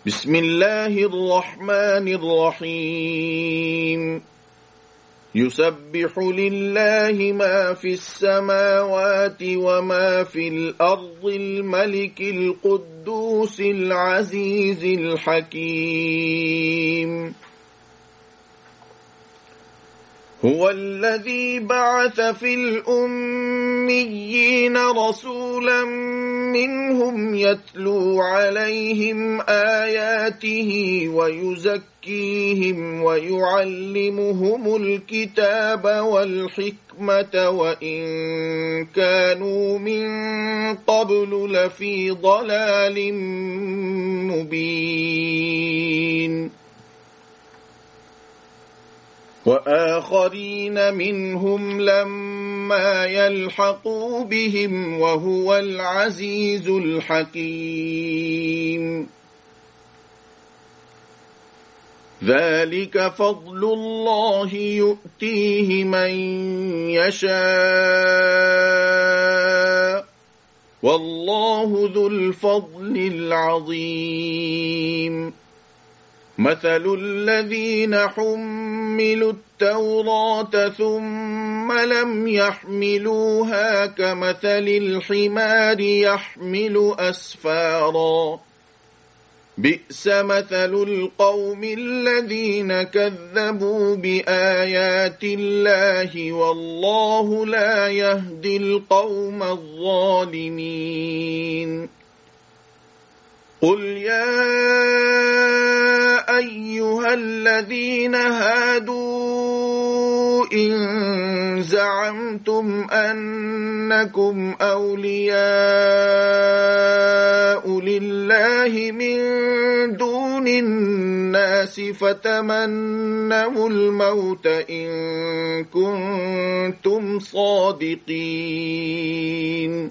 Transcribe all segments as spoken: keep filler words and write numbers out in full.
بسم الله الرحمن الرحيم يسبح لله ما في السماوات وما في الأرض الملك القدوس العزيز الحكيم هو الذي بعث في الأميين رسولا منهم يتلو عليهم آياته ويزكيهم ويعلمهم الكتاب والحكمة وإن كانوا من قبل لفي ضلال مبين وآخرين منهم لما يلحقوا بهم وهو العزيز الحكيم ذلك فضل الله يؤتيه من يشاء والله ذو الفضل العظيم مثل الذين حملوا التوراة ثم لم يحملوها كمثل الحمار يحمل أسفارا بئس مثل القوم الذين كذبوا بآيات الله والله لا يهدي القوم الظالمين قل يا أيها الذين هادوا إن زعمتم أنكم أولياء لله من دون الناس فتمنوا الموت إن كنتم صادقين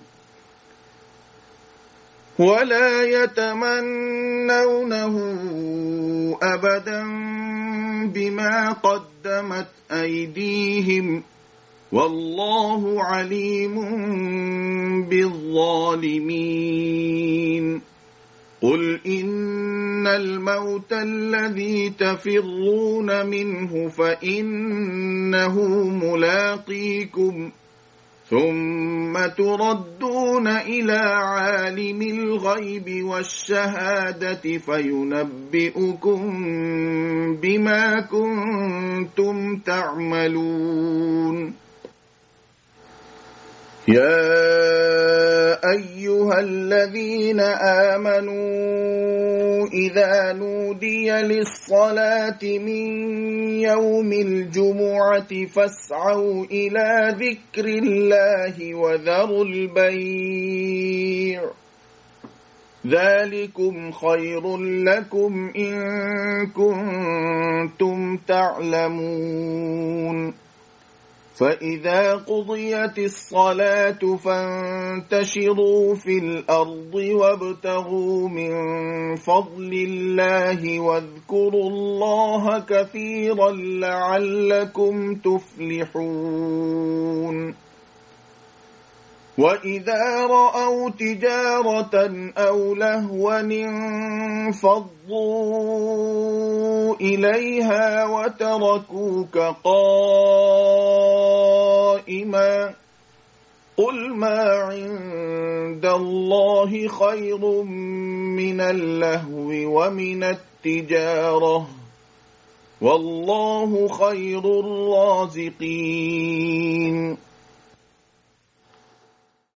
ولا يتمنونه أبدا بما قدمت أيديهم والله عليم بالظالمين قل إن الموت الذي تفرون منه فإنه ملاقيكم ثم تردون إلى عالم الغيب والشهادة فينبئكم بما كنتم تعملون يا أيها الذين آمنوا إذا نودي للصلاة من يوم الجمعة فاسعوا إلى ذكر الله وذروا البيع ذلكم خير لكم إن كنتم تعلمون فإذا قضيت الصلاة فانتشروا في الأرض وابتغوا من فضل الله واذكروا الله كثيرا لعلكم تفلحون وإذا رأوا تجارة أو لهوا انفضوا إليها وتركوك قائما قل ما عند الله خير من اللهو ومن التجارة والله خير الرازقين